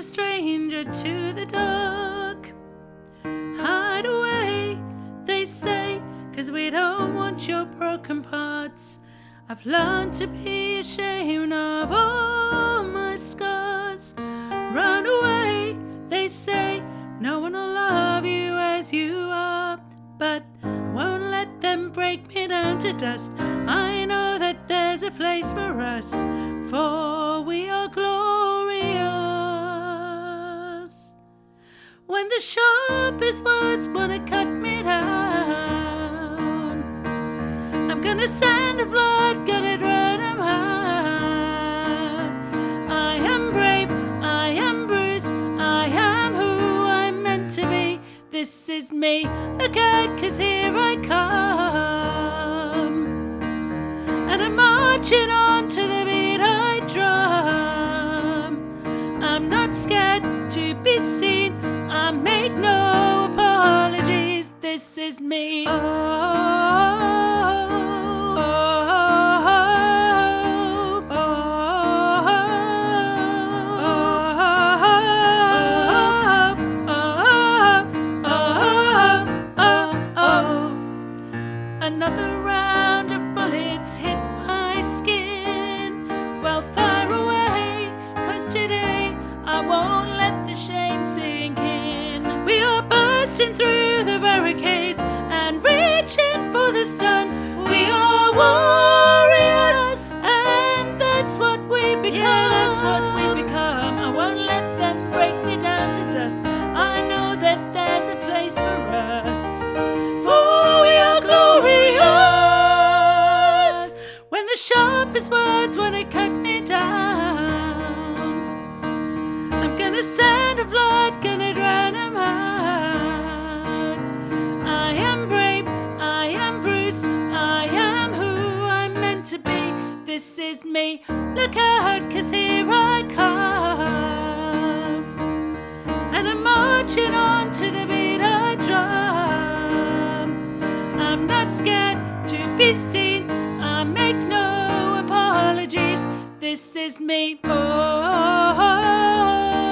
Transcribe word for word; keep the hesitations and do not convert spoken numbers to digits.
stranger to the dark. Hide away, they say, 'cause we don't want your broken parts. I've learned to be ashamed of all my scars. Run away, they say, no one will love you as you are. But I won't let them break me down to dust. I know that there's a place for us, for we are glorious. When the sharpest words wanna cut me down, I'm gonna send a flood, gonna drown them out. I am brave, I am bruised, I am who I'm meant to be. This is me, look out, 'cause here I come. And I'm marching on to the beat I drum. I'm not scared to be seen, I make no apologies. This is me. Oh, another round of bullets hit my skin. Well, fire away, 'cause today I won't let the shame sink in. We are bursting through the barricades and reaching for the sun. We are warriors, and that's what we become. Yeah, that's what we become. I won't let them break me down to dust. I know that there's a place for us, for we are glorious. When the sharpest words wanna cut me down, I'm gonna send a flood, gonna drown them out. I am brave, I am bruised, I am who I'm meant to be. This is me, look out, 'cause here I come. And I'm marching on to the beat I drum. I'm not scared to be seen, I make no apologies. This is me. Oh, oh, oh.